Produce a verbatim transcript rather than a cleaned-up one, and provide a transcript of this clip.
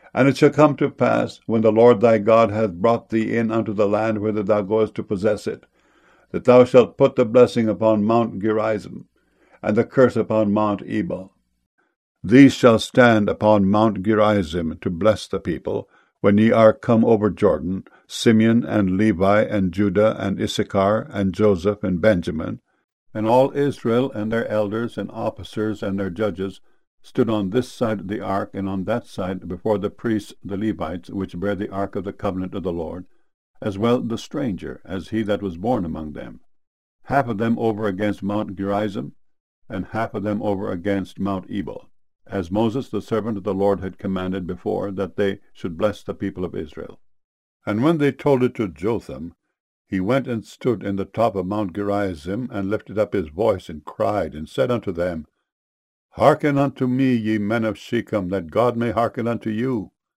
And it shall come to pass, when the Lord thy God hath brought thee in unto the land whither thou goest to possess it, that thou shalt put the blessing upon Mount Gerizim, and the curse upon Mount Ebal. These shall stand upon Mount Gerizim to bless the people, when ye are come over Jordan, Simeon and Levi and Judah and Issachar and Joseph and Benjamin, and all Israel and their elders and officers and their judges stood on this side of the ark and on that side before the priests the Levites, which bear the ark of the covenant of the Lord, as well the stranger as he that was born among them, half of them over against Mount Gerizim, and half of them over against Mount Ebal, as Moses the servant of the Lord had commanded before, that they should bless the people of Israel. And when they told it to Jotham, he went and stood in the top of Mount Gerizim, and lifted up his voice, and cried, and said unto them, Hearken unto me, ye men of Shechem, that God may hearken unto you.